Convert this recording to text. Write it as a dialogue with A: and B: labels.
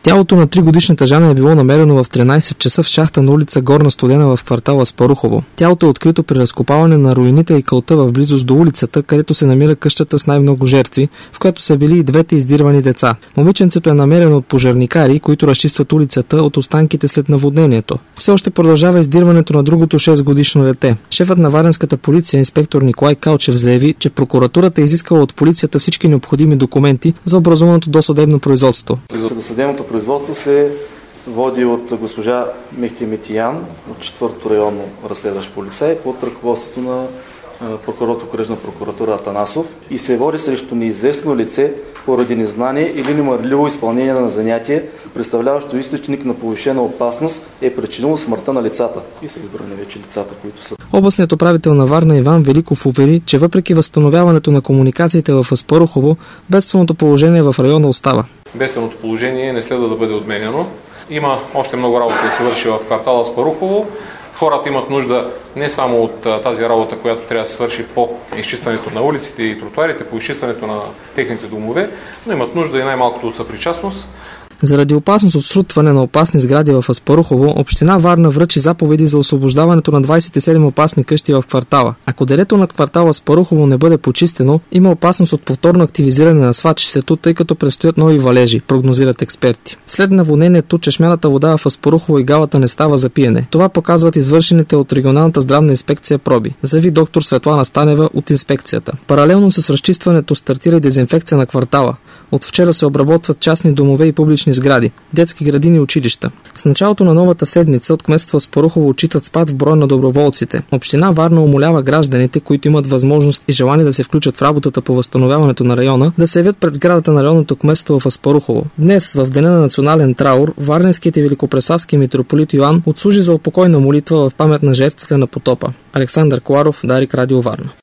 A: Тялото на 3-годишната Жана е било намерено в 13 часа в шахта на улица Горна Студена в квартала Аспарухово. Тялото е открито при разкопаване на руините и кълта в близост до улицата, където се намира къщата с най-много жертви, в която са били и двете издирвани деца. Момиченцето е намерено от пожарникари, които разчистват улицата от останките след наводнението. Все още продължава издирването на другото 6-годишно дете. Шефът на варненската полиция, инспектор Николай Калчев, заяви, че прокуратурата е изискала от полицията всички необходими документи за образуваното досъдебно производство.
B: Досъдебното производство се води от госпожа Мехти Метиян от 4-то районно разследващ полицай под ръководството на окръжна прокуратура Атанасов и се води срещу неизвестно лице поради незнание или немарливо изпълнение на занятие, представляващо източник на повишена опасност, е причинило смъртта на лицата. И са избрани вече лицата, които са.
A: Областният управител на Варна Иван Великов увери, че въпреки възстановяването на комуникациите в Аспарухово, бедственото положение в района остава.
C: Бедственото положение не следва да бъде отменено. Има още много работа да се върши в квартала Аспарухово. Хората имат нужда не само от тази работа, която трябва да се свърши по изчистването на улиците и тротуарите, по изчистването на техните домове, но имат нужда и най-малкото от съпричастност.
A: Заради опасност от срутване на опасни сгради в Аспарухово, община Варна връчи заповеди за освобождаването на 27 опасни къщи в квартала. Ако дерето над квартала Аспарухово не бъде почистено, има опасност от повторно активизиране на свлачището, тъй като предстоят нови валежи, прогнозират експерти. След наводнението, чешмяната вода в Аспарухово и галата не става за пиене. Това показват извършените от регионалната здравна инспекция проби, заяви доктор Светлана Станева от инспекцията. Паралелно с разчистването стартира и дезинфекция на квартала. От вчера се обработват частни домове и публични сгради, детски градини и училища. С началото на новата седмица от кметство Аспарухово отчитат спад в броя на доброволците. Община Варна умолява гражданите, които имат възможност и желание да се включат в работата по възстановяването на района, да се явят пред сградата на районното кметство в Аспарухово. Днес, в деня на национален траур, варненският и великопреславски митрополит Йоан отслужи за упокойна молитва в памет на жертвите на потопа. Александър Коларов, Дарик, Радио Варна.